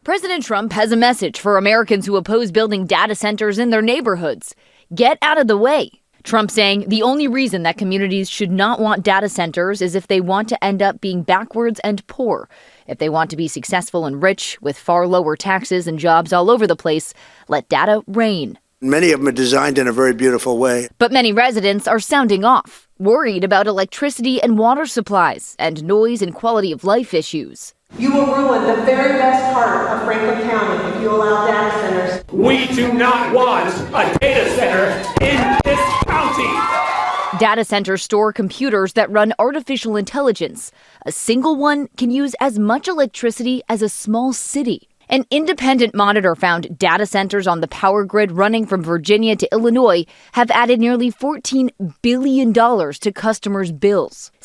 President Trump has a message for Americans who oppose building data centers in their neighborhoods. Get out of the way. Trump saying the only reason that communities should not want data centers is if they want to end up being backwards and poor. If they want to be successful and rich with far lower taxes and jobs all over the place, let data reign. Many of them are designed in a very beautiful way. But many residents are sounding off, worried about electricity and water supplies and noise and quality of life issues. You will ruin the very best part of Franklin County if you allow data centers. We do not want a data center in this county. Data centers store computers that run artificial intelligence. A single one can use as much electricity as a small city. An independent monitor found data centers on the power grid running from Virginia to Illinois have added nearly $14 billion to customers' bills.